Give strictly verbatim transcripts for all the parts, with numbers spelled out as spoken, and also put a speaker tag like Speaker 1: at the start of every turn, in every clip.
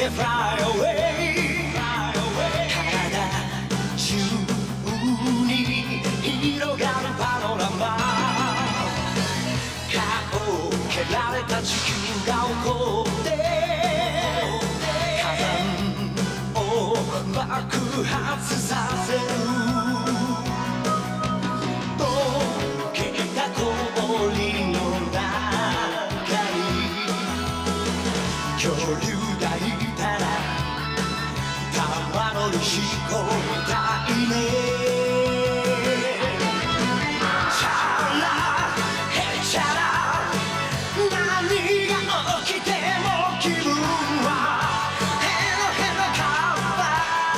Speaker 1: で Fly away 体中に広がるパノラマ顔を蹴られた地球が怒って火山を爆発させる溶けた氷の中に恐竜がいたらたまのり飛行隊ねチャラヘチャラ何が起きても気分はヘロヘロカッパ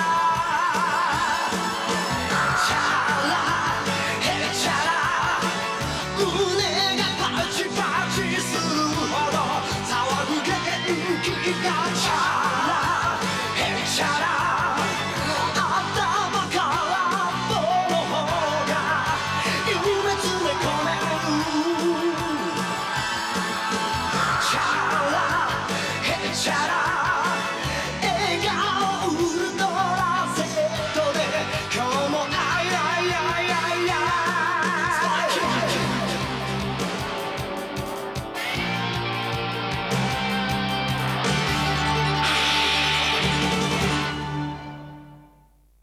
Speaker 1: チャラヘチャラ胸がパチパチするほど騒ぐ元気がチャラ